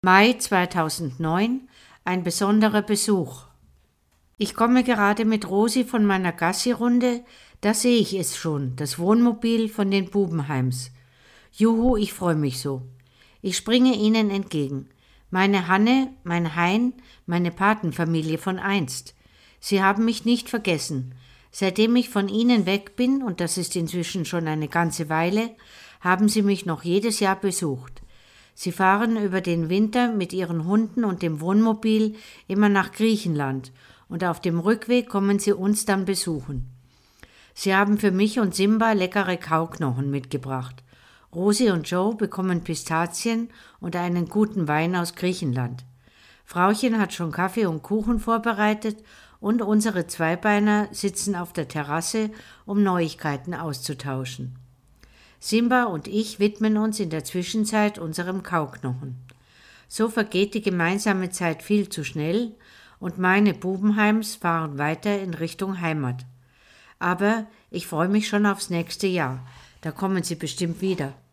Mai 2009, ein besonderer Besuch. Ich komme gerade mit Rosi von meiner Gassi-Runde, da sehe ich es schon, das Wohnmobil von den Bubenheims. Juhu, ich freue mich so. Ich springe ihnen entgegen. Meine Hanne, mein Hein, meine Patenfamilie von einst. Sie haben mich nicht vergessen. Seitdem ich von ihnen weg bin, und das ist inzwischen schon eine ganze Weile, haben sie mich noch jedes Jahr besucht. Sie fahren über den Winter mit ihren Hunden und dem Wohnmobil immer nach Griechenland und auf dem Rückweg kommen sie uns dann besuchen. Sie haben für mich und Simba leckere Kauknochen mitgebracht. Rosi und Joe bekommen Pistazien und einen guten Wein aus Griechenland. Frauchen hat schon Kaffee und Kuchen vorbereitet und unsere Zweibeiner sitzen auf der Terrasse, um Neuigkeiten auszutauschen. Simba und ich widmen uns in der Zwischenzeit unserem Kauknochen. So vergeht die gemeinsame Zeit viel zu schnell und meine Bubenheims fahren weiter in Richtung Heimat. Aber ich freue mich schon aufs nächste Jahr. Da kommen sie bestimmt wieder.